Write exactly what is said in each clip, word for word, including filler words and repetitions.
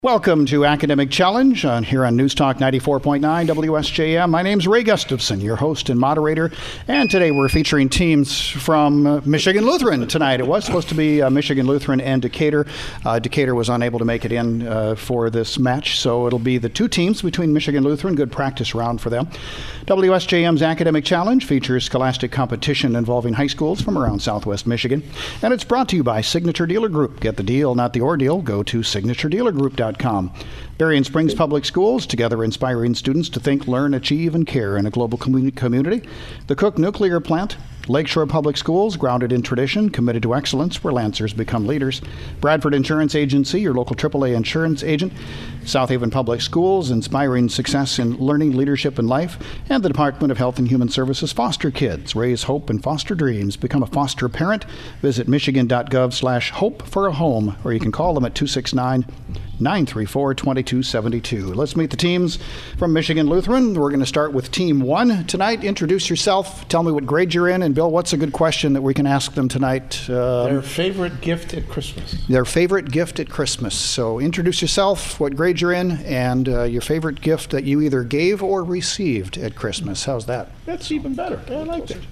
Welcome to Academic Challenge on, here on News Talk ninety-four point nine W S J M. My name's Ray Gustafson, your host and moderator, and today we're featuring teams from uh, Michigan Lutheran tonight. It was supposed to be uh, Michigan Lutheran and Decatur. Uh, Decatur was unable to make it in uh, for this match, so it'll be the two teams between Michigan Lutheran. Good practice round for them. W S J M's Academic Challenge features scholastic competition involving high schools from around Southwest Michigan, and it's brought to you by Signature Dealer Group. Get the deal, not the ordeal. Go to signature dealer group dot com. Berrien Springs Public Schools, together inspiring students to think, learn, achieve, and care in a global commu- community. The Cook Nuclear Plant. Lakeshore Public Schools, grounded in tradition, committed to excellence, where Lancers become leaders. Bradford Insurance Agency, your local triple A insurance agent. South Haven Public Schools, inspiring success in learning, leadership, and life. And the Department of Health and Human Services, Foster Kids, raise hope and foster dreams. Become a foster parent. Visit michigan dot gov slash hope for a home, or you can call them at two six nine, nine three four, two two seven two. Let's meet the teams from Michigan Lutheran. We're going to start with Team one tonight. Introduce yourself. Tell me what grade you're in. And Bill, what's a good question that we can ask them tonight? Uh, their favorite gift at Christmas. Their favorite gift at Christmas. So introduce yourself, what grade you're in, and uh, your favorite gift that you either gave or received at Christmas. How's that? That's even better. I like that.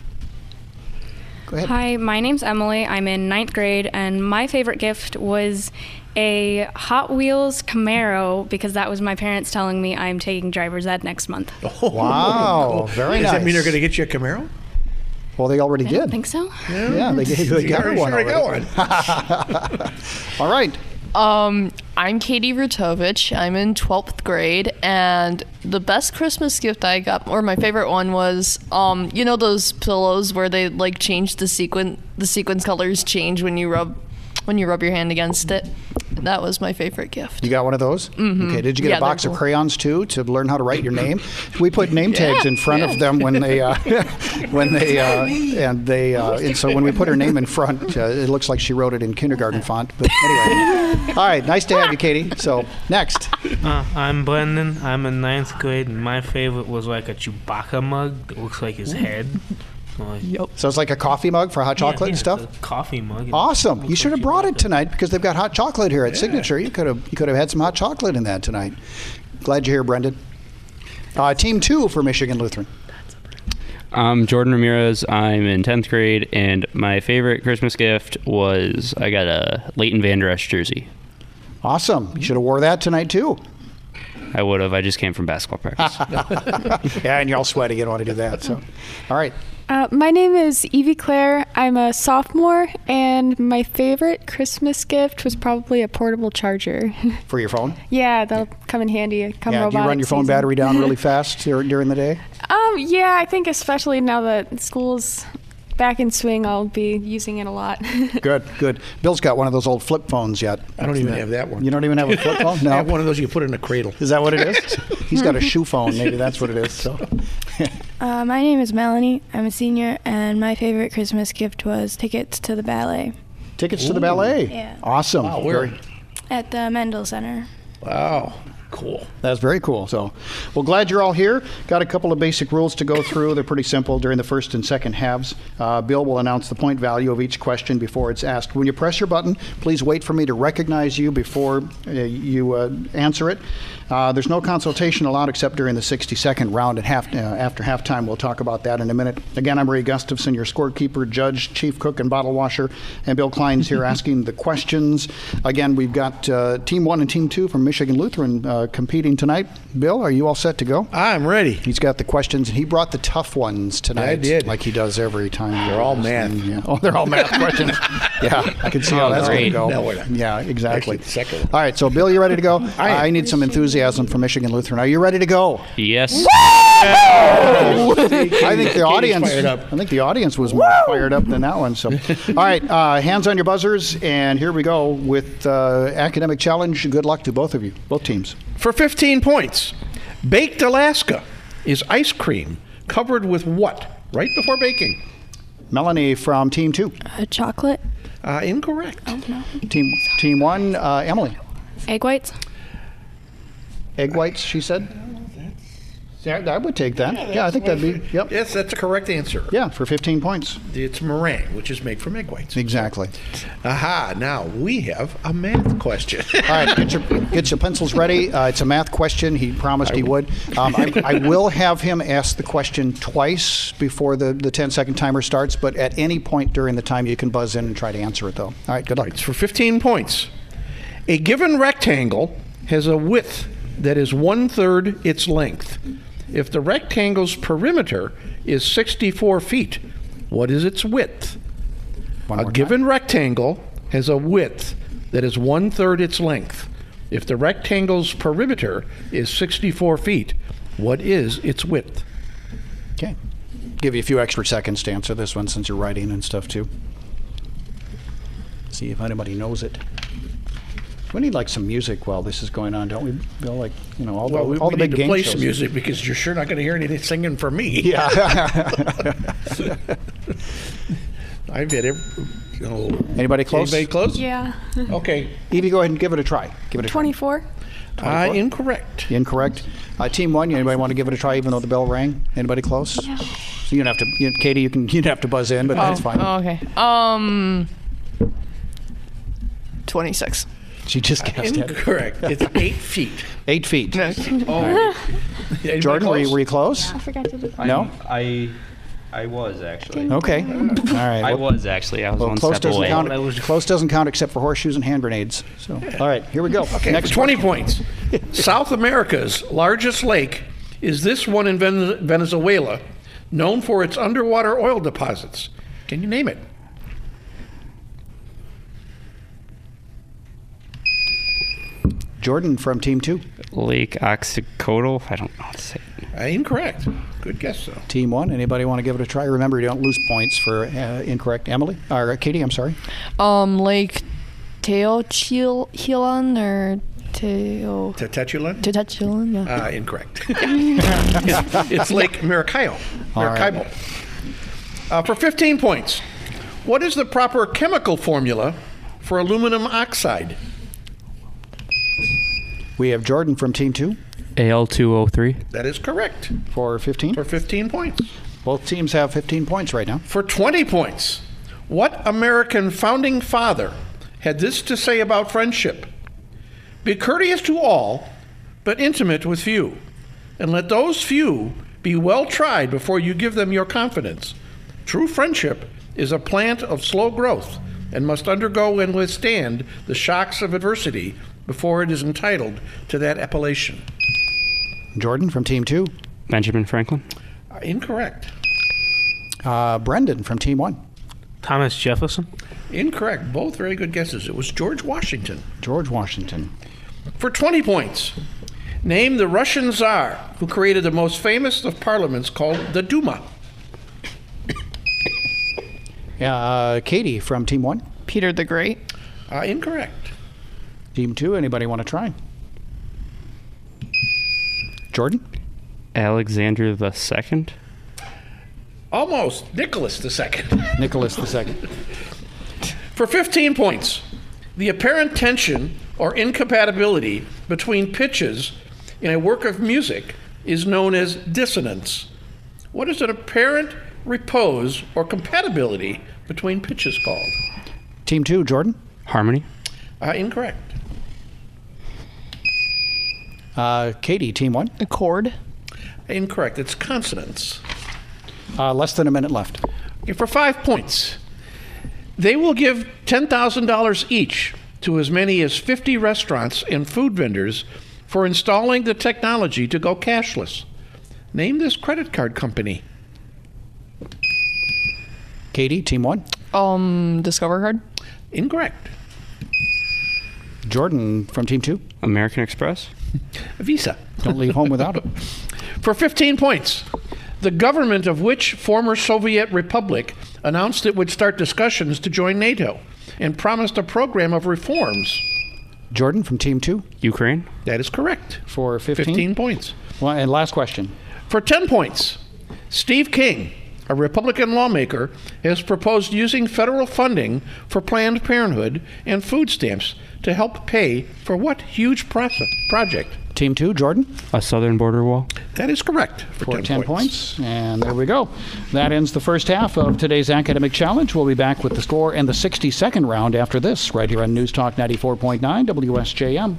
Go ahead. Hi, my name's Emily. I'm in ninth grade, and my favorite gift was a Hot Wheels Camaro, because that was my parents telling me I'm taking driver's ed next month. Oh, wow, cool. Very Does nice. Does that mean they're going to get you a Camaro? Well, they already I did. don't think so. Yeah, yeah they, gave, they got one already. Got one. All right. Um, I'm Katie Rutovich. I'm in twelfth grade, and the best Christmas gift I got, or my favorite one, was, um, you know those pillows where they like change the sequin, the sequence colors change when you rub, when you rub your hand against it. That was my favorite gift. You got one of those? Mm-hmm. Okay. Did you get Yeah, a box they're of cool. crayons too to learn how to write your name? We put name tags Yeah, in front yeah. of them when they, uh, when they, uh, and they, uh, and so when we put her name in front, uh, it looks like she wrote it in kindergarten font. But anyway, all right. Nice to have you, Katie. So next. Uh, I'm Brendan. I'm in ninth grade, and my favorite was like a Chewbacca mug that looks like his head. Like, Yep. So it's like a coffee mug for hot chocolate yeah, yeah, and stuff. It's a coffee mug. It Awesome. You looks should like have brought it Chewbacca. tonight because they've got hot chocolate here at Yeah. Signature. You could have you could have had some hot chocolate in that tonight. Glad you're here, Brendan. Uh, team two for Michigan Lutheran. I'm Jordan Ramirez. I'm in tenth grade, and my favorite Christmas gift was I got a Leighton Vander Esch jersey. Awesome. You should have wore that tonight too. I would have. I just came from basketball practice. Yeah, and you're all sweaty. You don't want to do that. So, all right. Uh, my name is Evie Claire. I'm a sophomore, and my favorite Christmas gift was probably a portable charger. For your phone. Yeah, that'll come in handy. Come Yeah. Do you robotic run your phone season. battery down really fast dur- during the day? Um, yeah, I think especially now that school's back in swing, I'll be using it a lot. Good. Good. Bill's got one of those old flip phones yet. I don't even have that one. You don't even have a flip phone? I No. have one of those you put in a cradle. Is that what it is? He's got a shoe phone. Maybe that's what it is. So. Uh, my name is Melanie. I'm a senior, and my favorite Christmas gift was tickets to the ballet Tickets to the ballet. Yeah. Awesome. Wow, where? Very- at the Mendel Center. Wow. Cool. That's very cool. So, well, glad you're all here. Got a couple of basic rules to go through. They're pretty simple during the first and second halves. Uh, Bill will announce the point value of each question before it's asked. When you press your button, please wait for me to recognize you before uh, you uh, answer it. Uh, there's no consultation allowed except during the sixty-second round at half, uh, after halftime. We'll talk about that in a minute. Again, I'm Ray Gustafson, your scorekeeper, judge, chief cook, and bottle washer, and Bill Klein's here asking the questions. Again, we've got uh, Team one and Team two from Michigan Lutheran uh, competing tonight. Bill, are you all set to go? I'm ready. He's got the questions, and he brought the tough ones tonight. I did. Like he does every time. They're all math. Yeah. Oh, they're all math questions. Yeah, I can see how Oh, that's going to great. go. No, we're not. Yeah, exactly. Actually, the second one. All right, so Bill, you ready to go? I am. I need some enthusiasm from Michigan Lutheran. Are you ready to go? Yes. I think the audience. fired up. I think the audience was more fired up than that one. So, all right, uh, hands on your buzzers, and here we go with uh, academic challenge. Good luck to both of you, both teams. For fifteen points, baked Alaska is ice cream covered with what right before baking? Melanie from Team Two. Uh, chocolate. Uh, incorrect. Oh, no. Team Team One. Uh, Emily. Egg whites? Egg whites. She said. Yeah, I would take that. Yeah, I think that'd be, yep. Yes, that's a correct answer. Yeah, for fifteen points. It's meringue, which is made from egg whites. Exactly. Aha, now we have a math question. All right, get your, get your pencils ready. Uh, it's a math question. He promised he would. Um, I, I will have him ask the question twice before the, the ten-second timer starts, but at any point during the time, you can buzz in and try to answer it, though. All right, good luck. It's for fifteen points. A given rectangle has a width that is one-third its length. If the rectangle's perimeter is sixty-four feet, what is its width? One A more given time. rectangle has a width that is one-third its length. If the rectangle's perimeter is sixty-four feet, what is its width? Okay. Give you a few extra seconds to answer this one since you're writing and stuff, too. See if anybody knows it. We need like some music while this is going on, don't we, Bill? Like, you know, all the, Well, we, all we the big need to game play shows. some music because you're sure not going to hear anything singing from me. Yeah. I've had every, you know, Anybody close? Anybody close? Yeah. Okay. Evie, go ahead and give it a try. Give it a twenty-four. try. Uh, incorrect. Incorrect. Uh, team one, anybody want to give it a try even though the bell rang? Anybody close? Yeah. So you don't have to, you, Katie, you can, you'd have to buzz in, but that's fine. Oh, okay. Um, twenty-six. She just guessed it. Incorrect. It's eight feet. Eight feet. No. Oh. Anybody Jordan, were you, close? were you close? I forgot to do No? I I was actually. Okay. All right. I Well, was actually. I was well, one close step doesn't away. count. I was- Close doesn't count except for horseshoes and hand grenades. So, all right, here we go. Okay, Next for twenty points. South America's largest lake is this one in Ven- Venezuela, known for its underwater oil deposits. Can you name it? Jordan from Team Two. Lake Oxycodal. I don't know how to say it. Uh, incorrect. Good guess, though. Team One. Anybody want to give it a try? Remember, you don't lose points for uh, incorrect. Emily or uh, Katie? I'm sorry. Um, Lake Teotihuacan or Teo Tetechulan? Teotihuacan. Yeah. Uh, incorrect. it's, it's Lake Maracaibo. All right. Maracaibo. Uh, for fifteen points, what is the proper chemical formula for aluminum oxide? We have Jordan from Team Two A L two O three. That is correct. for fifteen. For fifteen points. Both teams have fifteen points right now. For twenty points, what American founding father had this to say about friendship? Be courteous to all, but intimate with few, and let those few be well tried before you give them your confidence. True friendship is a plant of slow growth and must undergo and withstand the shocks of adversity before it is entitled to that appellation. Jordan from Team Two. Benjamin Franklin. Uh, incorrect. Uh, Brendan from Team One. Thomas Jefferson. Incorrect. Both very good guesses. It was George Washington. George Washington. For twenty points, name the Russian Tsar who created the most famous of parliaments called the Duma. Yeah, uh, Katie from Team One. Peter the Great. Uh, incorrect. Team Two. Anybody want to try? Jordan. Alexander the Second. Almost. Nicholas the Second. Nicholas the Second. For fifteen points, the apparent tension or incompatibility between pitches in a work of music is known as dissonance. What is an apparent repose or compatibility between pitches called? Team Two. Jordan. Harmony. Uh, incorrect. Uh, Katie. Team One. A chord. Incorrect. It's consonance. Uh, less than a minute left. Okay, for five points, they will give ten thousand dollars each to as many as fifty restaurants and food vendors for installing the technology to go cashless. Name this credit card company. Katie. Team One. Um, Discover card. Incorrect. Jordan from Team Two. American Express. Visa. Don't leave home without it. For fifteen points, the government of which former Soviet republic announced it would start discussions to join NATO and promised a program of reforms? Jordan from Team Two Ukraine. That is correct. for fifteen. fifteen points. Well, and last question. For ten points, Steve King a Republican lawmaker, has proposed using federal funding for Planned Parenthood and food stamps to help pay for what huge process, project? Team two, Jordan. A southern border wall. That is correct for, For ten, ten points. points. And there we go. That ends the first half of today's Academic Challenge. We'll be back with the score and the sixty-second round after this, right here on News Talk ninety-four point nine W S J M.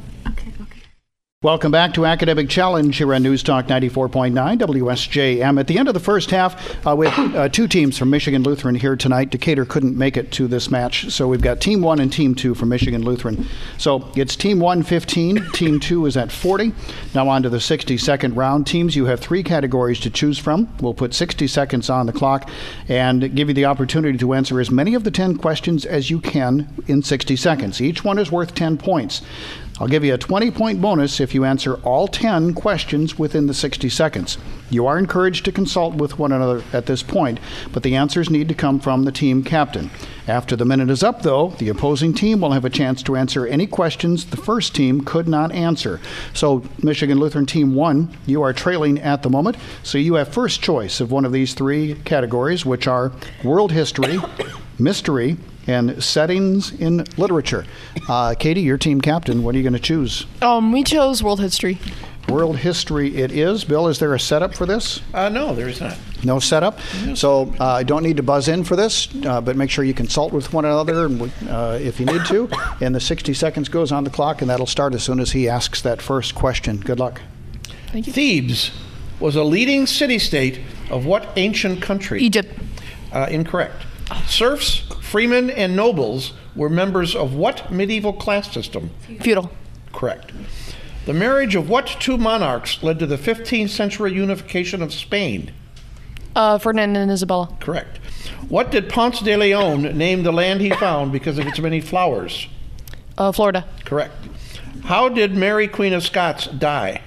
Welcome back to Academic Challenge here on News Talk ninety-four point nine W S J M. At the end of the first half, uh, we have uh, two teams from Michigan Lutheran here tonight. Decatur couldn't make it to this match, so we've got Team one and Team two from Michigan Lutheran. So it's Team one fifteen, Team two is at forty. Now on to the sixty-second round. Teams, you have three categories to choose from. We'll put sixty seconds on the clock and give you the opportunity to answer as many of the ten questions as you can in sixty seconds. Each one is worth ten points. I'll give you a twenty-point bonus if you answer all ten questions within the sixty seconds. You are encouraged to consult with one another at this point, but the answers need to come from the team captain. After the minute is up, though, the opposing team will have a chance to answer any questions the first team could not answer. So, Michigan Lutheran Team one, you are trailing at the moment, so you have first choice of one of these three categories, which are world history, mystery, and settings in literature. Uh, Katie, your team captain, what are you going to choose? Um, we chose world history. World history it is. Bill, is there a setup for this? Uh, no, there is not. No setup? So uh, I don't need to buzz in for this, uh, but make sure you consult with one another uh, if you need to. And the sixty seconds goes on the clock, and that'll start as soon as he asks that first question. Good luck. Thank you. Thebes was a leading city-state of what ancient country? Egypt. Uh, incorrect. Serfs, freemen, and nobles were members of what medieval class system? Feudal. Correct. The marriage of what two monarchs led to the fifteenth century unification of Spain? Uh, Ferdinand and Isabella. Correct. What did Ponce de Leon name the land he found because of its many flowers? Uh, Florida. Correct. How did Mary, Queen of Scots, die?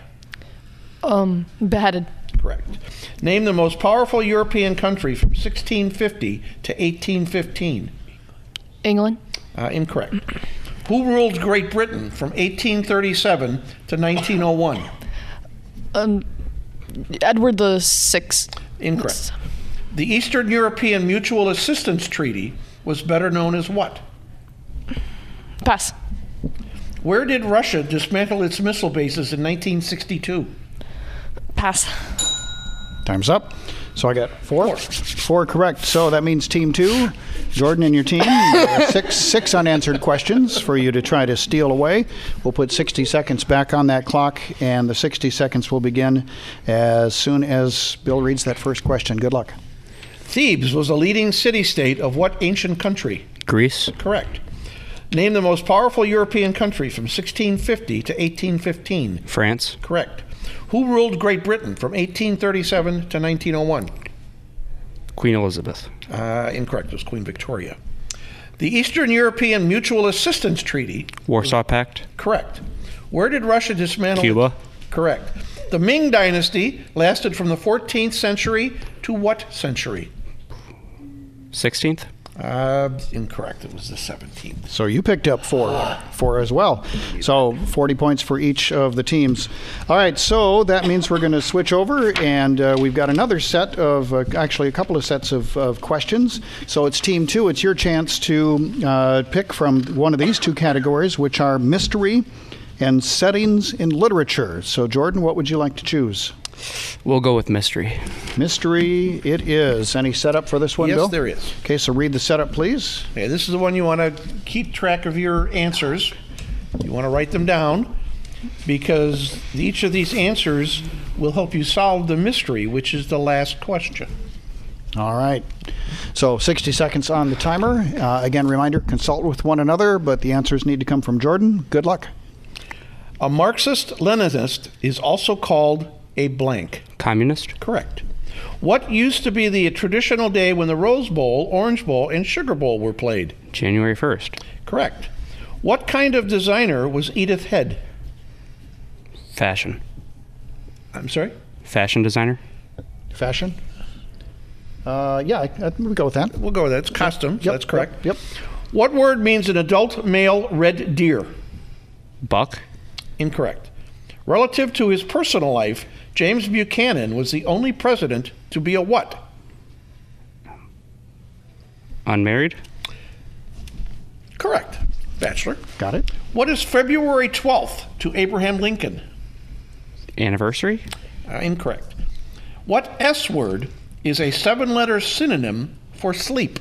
Um, beheaded. Correct. Name the most powerful European country from sixteen fifty to eighteen fifteen. England. Uh, incorrect. Who ruled Great Britain from eighteen thirty-seven to nineteen oh one? Um, Edward the Sixth. Incorrect. The Eastern European Mutual Assistance Treaty was better known as what? Pass. Where did Russia dismantle its missile bases in nineteen sixty-two? Pass. Time's up. So I got four. Four correct. So that means team two, Jordan and your team, uh, six six unanswered questions for you to try to steal away. We'll put sixty seconds back on that clock, and the sixty seconds will begin as soon as Bill reads that first question. Good luck. Thebes was a leading city-state of what ancient country? Greece. Correct. Name the most powerful European country from sixteen fifty to eighteen fifteen. France. Correct. Who ruled Great Britain from eighteen thirty-seven to nineteen oh one? Queen Elizabeth. Uh, incorrect. It was Queen Victoria. The Eastern European Mutual Assistance Treaty. Warsaw Pact. Correct. Where did Russia dismantle? Cuba. Correct. The Ming Dynasty lasted from the fourteenth century to what century? sixteenth. Uh, incorrect. It was the seventeenth. So you picked up four, four as well. So forty points for each of the teams. All right, so that means we're going to switch over, and uh, we've got another set of, uh, actually a couple of sets of, of questions. So it's team two. It's your chance to uh, pick from one of these two categories, which are mystery and settings in literature. So Jordan, what would you like to choose? We'll go with mystery. Mystery it is. Any setup for this one, Yes, Bill? there is. Okay, so read the setup, please. Okay, this is the one you want to keep track of your answers. You want to write them down because each of these answers will help you solve the mystery, which is the last question. All right. So sixty seconds on the timer. Uh, again, reminder, consult with one another, but the answers need to come from Jordan. Good luck. A Marxist-Leninist is also called a blank. Communist. Correct. What used to be the traditional day when the Rose Bowl, Orange Bowl, and Sugar Bowl were played? January first. Correct. What kind of designer was Edith Head? Fashion. I'm sorry? Fashion designer. Fashion? Uh, yeah, I, I, we'll go with that. We'll go with that. It's costume. so Yep, that's correct. Yep. What word means an adult male red deer? Buck. Incorrect. Relative to his personal life, James Buchanan was the only president to be a what? Unmarried. Correct. Bachelor. Got it. What is February twelfth to Abraham Lincoln? Anniversary. Uh, incorrect. What S word is a seven-letter synonym for sleep?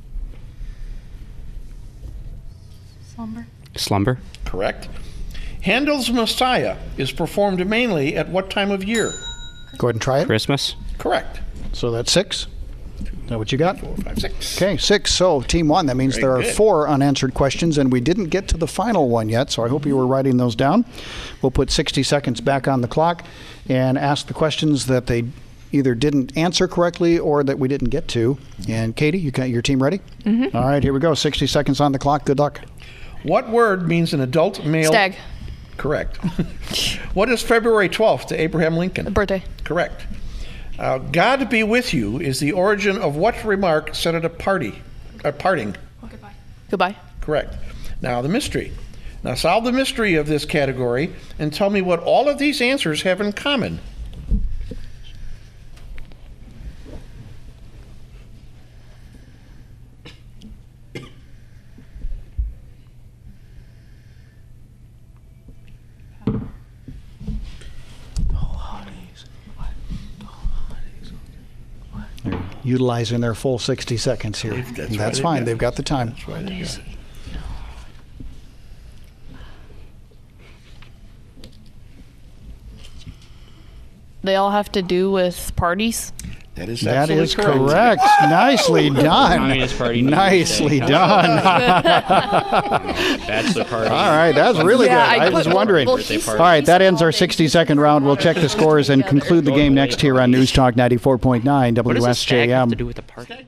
Slumber. Slumber. Correct. Handel's Messiah is performed mainly at what time of year? Go ahead and try it. Christmas. Correct. So that's six. Is that what you got? Four, five, six. Okay, six. So team one, that means Very there are good. four unanswered questions, and we didn't get to the final one yet, so I hope you were writing those down. We'll put sixty seconds back on the clock and ask the questions that they either didn't answer correctly or that we didn't get to. And Katie, you got your team ready? Mm-hmm. All right, here we go. sixty seconds on the clock. Good luck. What word means an adult male? Stag. Correct. What is February twelfth to Abraham Lincoln? Birthday. Correct. Uh, God be with you is the origin of what remark said at a party? A parting. Goodbye. Correct. Now the mystery. Now solve the mystery of this category and tell me what all of these answers have in common. They're utilizing their full sixty seconds here. That's That's, right, that's they've fine. got- They've got the time. That's why they got it. They all have to do with parties. That is That absolutely is correct. Nicely done. Communist Party. Nicely Tuesday. done. Bachelor party. All right, that's really Yeah, good. I I was put- wondering. well, All he's- right, that ends our sixty second round. We'll check the scores and conclude the game next here on News Talk ninety-four point nine What does a stag have W S J M. to do with the party?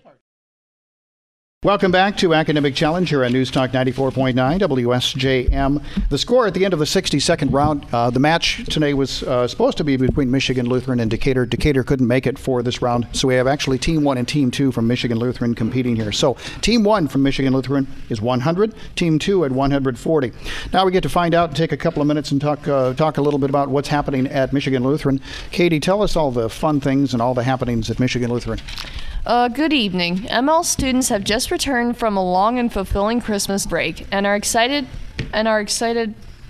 Welcome back to Academic Challenge here on News Talk ninety-four point nine W S J M. The score at the end of the sixty second round, uh, the match today was uh, supposed to be between Michigan Lutheran and Decatur. Decatur couldn't make it for this round, so we have actually Team one and Team two from Michigan Lutheran competing here. So Team one from Michigan Lutheran is one hundred, Team two at one hundred forty. Now we get to find out and take a couple of minutes and talk uh, talk a little bit about what's happening at Michigan Lutheran. Katie, tell us all the fun things and all the happenings at Michigan Lutheran. Uh, good evening. M L students have just returned from a long and fulfilling Christmas break and are excited and are excited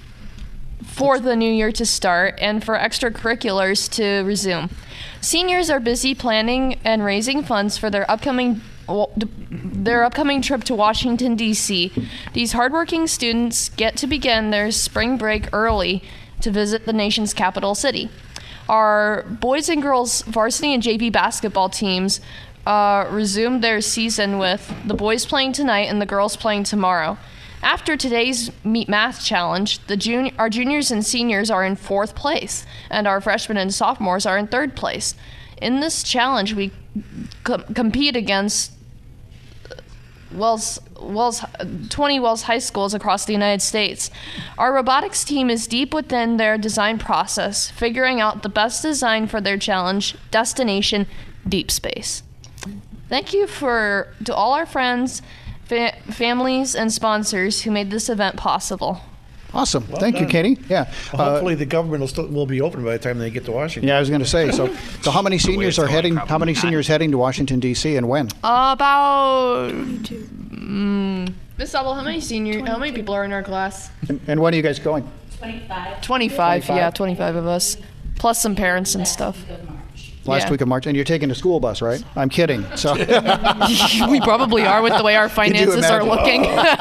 for the new year to start and for extracurriculars to resume. Seniors are busy planning and raising funds for their upcoming their upcoming trip to Washington, D C These hardworking students get to begin their spring break early to visit the nation's capital city. Our boys and girls varsity and J V basketball teams uh, resumed their season with the boys playing tonight and the girls playing tomorrow. After today's Meet Math Challenge, the jun- our juniors and seniors are in fourth place, and our freshmen and sophomores are in third place. In this challenge, we com- compete against Wells, Wells, twenty Wells High Schools across the United States. Our robotics team is deep within their design process, figuring out the best design for their challenge, Destination Deep Space. Thank you for to all our friends, fa- families, and sponsors who made this event possible. Awesome. Thank you, Katie. Yeah. Well, Uh, hopefully the government will still will be open by the time they get to Washington. Yeah, I was going to say. So, so how many seniors are heading? How many seniors heading to Washington D C and when? About mm, Miss Abel, how many senior? How many people are in our class? And, and when are you guys going? Twenty-five. twenty-five? Yeah, twenty-five of us, plus some parents and stuff. Last Yeah. week of March, and you're taking a school bus, right? I'm kidding. So We probably are with the way our finances are looking.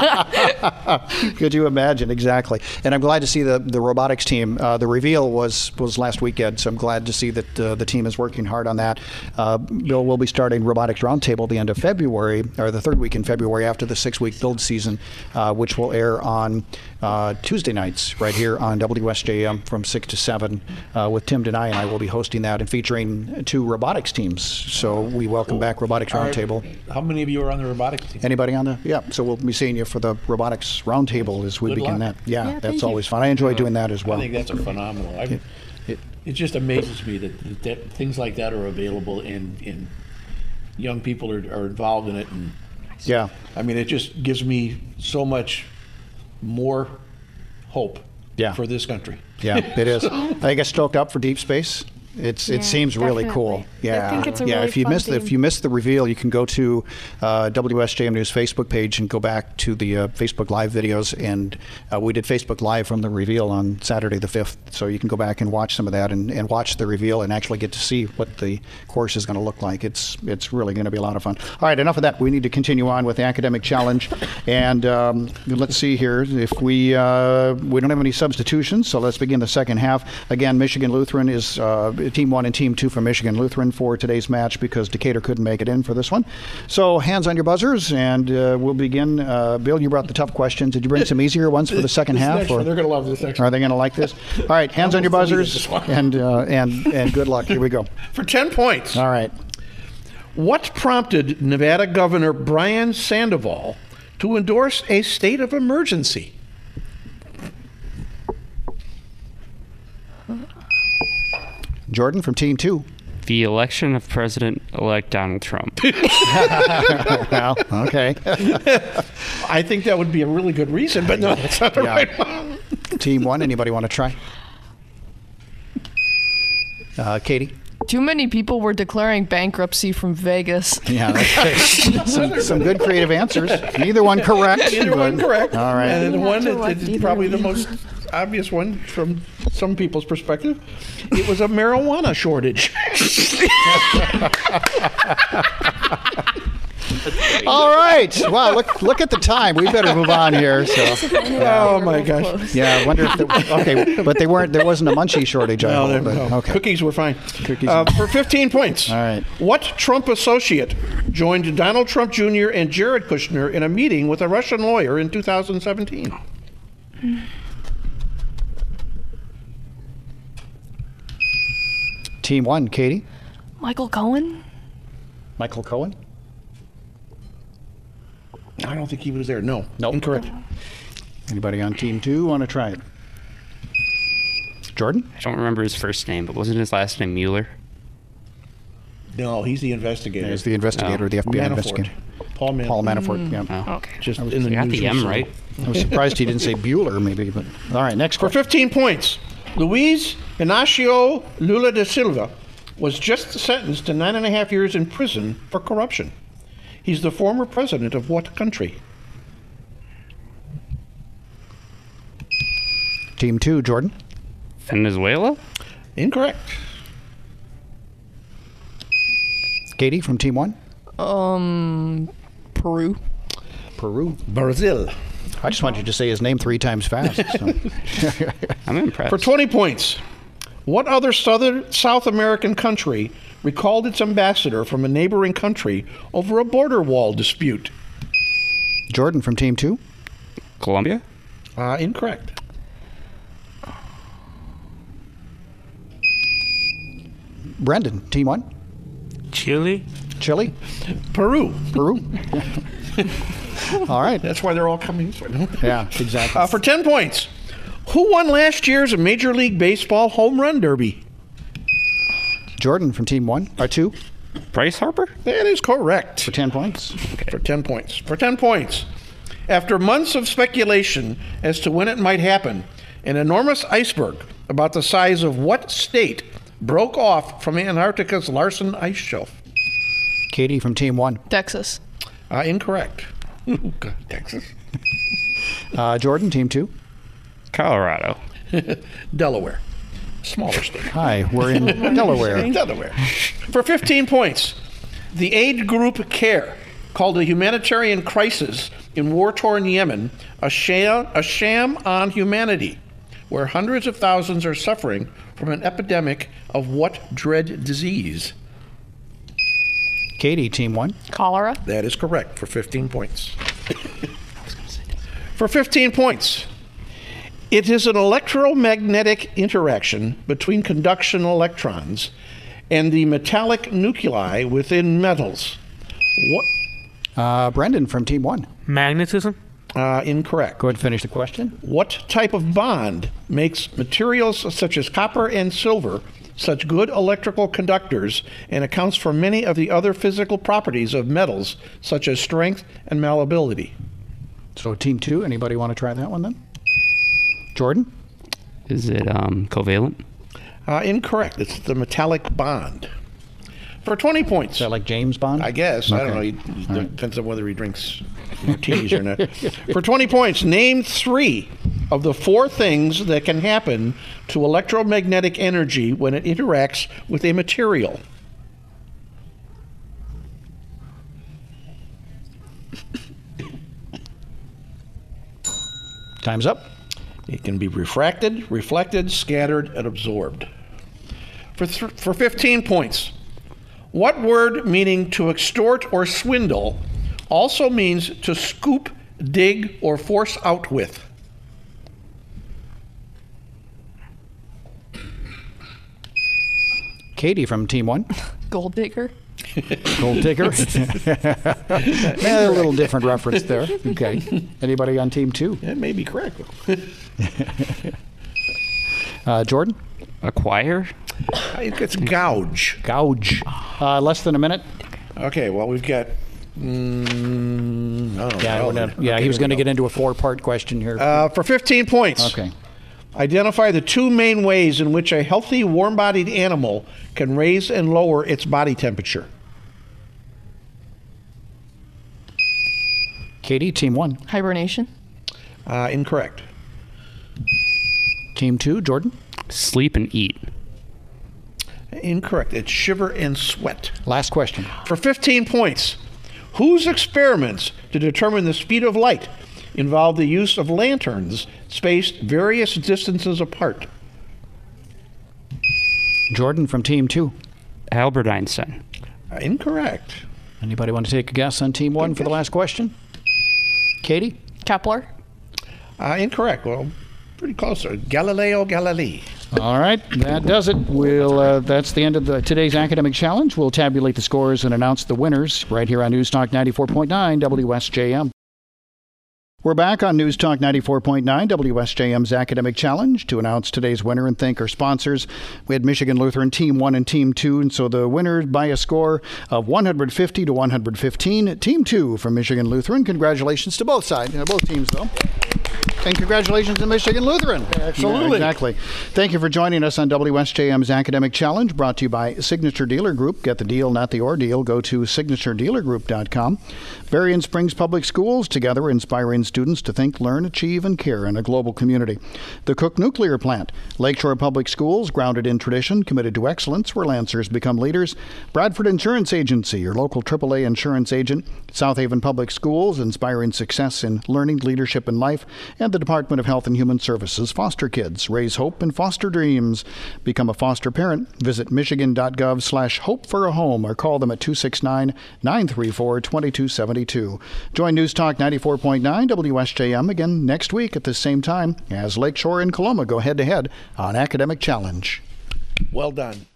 could you imagine? Exactly. And I'm glad to see the, the robotics team. Uh, the reveal was was last weekend, so I'm glad to see that uh, the team is working hard on that. Uh, Bill will be starting Robotics Roundtable at the end of February, or the third week in February after the six-week build season, uh, which will air on uh, Tuesday nights right here on W S J M from six to seven uh, with Tim Denai, and I will be hosting that and featuring two robotics teams. So we welcome back Robotics Roundtable. How many of you are on the robotics team? Anybody on the? Yeah. So we'll be seeing you for the Robotics Roundtable as we Good begin luck. that. Yeah, Yeah, that's thank you. always fun. I enjoy doing that as well. I think that's a phenomenal. I, It- it, it just amazes me that, that, that things like that are available and, and young people are, are involved in it. And Yeah. I mean, it just gives me so much more hope Yeah. for this country. Yeah, it is. I get stoked up for deep space. It's Yeah, it seems really cool. definitely. Yeah, I think it's a yeah. really if you fun missed the, if theme. you missed the reveal, you can go to uh, W S J M News Facebook page and go back to the uh, Facebook Live videos. And uh, we did Facebook Live from the reveal on Saturday the fifth, so you can go back and watch some of that and, and watch the reveal and actually get to see what the course is going to look like. It's it's really going to be a lot of fun. All right, enough of that. We need to continue on with the academic challenge, and um, let's see here if we uh, we don't have any substitutions, so let's begin the second half. Again, Michigan Lutheran is uh, team one and team two for Michigan Lutheran for today's match because Decatur couldn't make it in for this one. So hands on your buzzers, and uh, we'll begin. Uh, Bill, you brought the tough questions. Did you bring some easier ones for the second This half? next one, they're going to love this next Are they going to like this? All right, hands on your Almost deleted buzzers, this one. and uh, and and good luck. Here we go. For ten points. All right. What prompted Nevada Governor Brian Sandoval to endorse a state of emergency? Jordan from team two. The election of President-elect Donald Trump. Well, okay. I think that would be a really good reason, but no, that's not the Yeah. right one. Team one. Anybody want to try? Uh, Katie. Too many people were declaring bankruptcy from Vegas. Yeah, that's some, some good creative answers. Neither one correct. Either one but- correct. All right. And the one to that like is either probably of the you. most obvious one from some people's perspective. It was a marijuana shortage. All right. Wow. Look. Look at the time. We better move on here. So. Oh my gosh. Yeah. I wonder if. The, okay. But they weren't. There wasn't a munchie shortage. I No, hope, there- but- no. Okay. Cookies were fine. Cookies. Uh, for fifteen points. All right. What Trump associate joined Donald Trump Junior and Jared Kushner in a meeting with a Russian lawyer in two thousand seventeen? Team one. Katie. Michael Cohen? Michael Cohen. I don't think he was there. No. Nope. Incorrect. Anybody on team two want to try it? Jordan. I don't remember his first name, but wasn't his last name Mueller? No, he's the investigator. There's the investigator, Oh. the F B I Manafort. investigator. Paul Manafort. Paul Manafort. Yeah. Oh. Okay. Just in the I got news the M recently. right. I was surprised he didn't say Bueller, maybe. But all right. Next For question. fifteen points, Luis Inacio Lula da Silva was just sentenced to nine and a half years in prison for corruption. He's the former president of what country? Team two. Jordan. Venezuela? Incorrect. Katie from team one. Um, Peru. Peru. Brazil. I just wanted you to say his name three times fast. So. I'm impressed. For twenty points, what other southern South American country recalled its ambassador from a neighboring country over a border wall dispute? Jordan from team two. Colombia? Uh, incorrect. Brendan, team one. Chile? Chile. Peru. Peru. All right. That's why they're all coming this way. no? Yeah, exactly. Uh, for ten points, who won last year's Major League Baseball home run derby? Jordan from team one or two Bryce Harper? That is correct. for ten points. For ten points. For ten points. After months of speculation as to when it might happen, an enormous iceberg about the size of what state broke off from Antarctica's Larsen ice shelf? Katie from team one. Texas. Uh, incorrect. God, Texas. Uh, Jordan, team two. Colorado. Delaware. Smaller state. Hi, we're in Delaware. Delaware. For fifteen points, the aid group CARE called a humanitarian crisis in war-torn Yemen a sham, a sham on humanity, where hundreds of thousands are suffering from an epidemic of what dread disease? Katie, team one. Cholera. That is correct for fifteen points. For fifteen points, it is an electromagnetic interaction between conduction electrons and the metallic nuclei within metals. What? Uh, Brendan from team one. Magnetism? Uh, incorrect. Go ahead and finish the question. What type of bond makes materials such as copper and silver such good electrical conductors and accounts for many of the other physical properties of metals such as strength and malleability? So team two, anybody want to try that one then? Jordan? Is it um, covalent? Uh, incorrect. It's the metallic bond. For twenty points. Is that like James Bond? I guess. I don't know. Okay. He, he All right. depends on whether he drinks martinis or not. For twenty points, name three of the four things that can happen to electromagnetic energy when it interacts with a material. Time's up. It can be refracted, reflected, scattered, and absorbed. For, th- for fifteen points, what word meaning to extort or swindle also means to scoop, dig, or force out with? Katie from Team One. Gold digger. Gold digger. A little different reference there. Okay. Anybody on Team Two? That may be correct. Uh, Jordan? Acquire? I think it's gouge. Gouge. Uh, less than a minute. Okay, well, we've got. Mm, oh, Yeah, no. we're not- yeah. Okay, he was here going to we get go. into a four-part question here. Uh, for fifteen points. okay. Identify the two main ways in which a healthy, warm-bodied animal can raise and lower its body temperature. Katie, Team One. Hibernation. Uh, incorrect. Team Two, Jordan. Sleep and eat. Incorrect. It's shiver and sweat. Last question. For fifteen points, whose experiments to determine the speed of light involved the use of lanterns spaced various distances apart? Jordan from Team Two. Albert Einstein. Uh, incorrect. Anybody want to take a guess on Team One for the last question? Katie? Kepler. Uh, incorrect. Well, pretty close. there. Galileo Galilei. All right, that does it. We'll. Uh, that's the end of the, today's academic challenge. We'll tabulate the scores and announce the winners right here on News Talk ninety-four point nine W S J M. We're back on News Talk ninety-four point nine W S J M's Academic Challenge to announce today's winner and thank our sponsors. We had Michigan Lutheran Team one and Team two, and so the winners by a score of one hundred fifty to one hundred fifteen. Team two from Michigan Lutheran. Congratulations to both sides, uh, both teams, though. And congratulations to Michigan Lutheran. Absolutely. Yeah, exactly. Thank you for joining us on W S J M's Academic Challenge, brought to you by Signature Dealer Group. Get the deal, not the ordeal. Go to signature dealer group dot com. Berrien Springs Public Schools, together inspiring students to think, learn, achieve, and care in a global community. The Cook Nuclear Plant. Lakeshore Public Schools, grounded in tradition, committed to excellence, where Lancers become leaders. Bradford Insurance Agency, your local triple A insurance agent. South Haven Public Schools, inspiring success in learning, leadership, and life. And the Department of Health and Human Services. Foster kids. Raise hope and foster dreams. Become a foster parent. Visit michigan.gov slash hope for a home or call them at two six nine, nine three four, two two seven two. Join News Talk ninety-four point nine W S J M again next week at the same time as Lakeshore and Coloma go head-to-head on Academic Challenge. Well done.